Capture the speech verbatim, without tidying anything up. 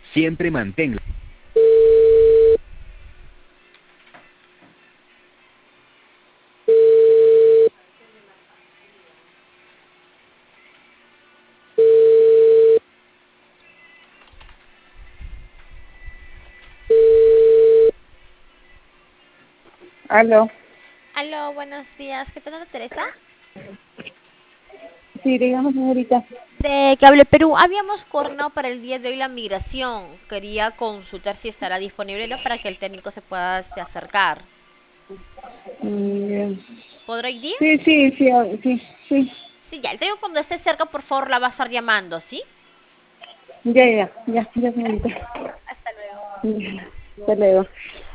Siempre manténla. Aló. Aló, buenos días. ¿Qué tal, Teresa? Sí, dígame, señorita. De Cable Perú, habíamos coordinado para el día de hoy la migración. Quería consultar si estará disponible ¿no? para que el técnico se pueda este, acercar. Mm, ¿Podrá ir día? Sí, sí, sí, ah, sí, sí. Sí, ya. El técnico cuando esté cerca, por favor, la va a estar llamando, ¿sí? Ya, ya, ya, ya, señorita. Gracias. Hasta luego. Ya, hasta luego.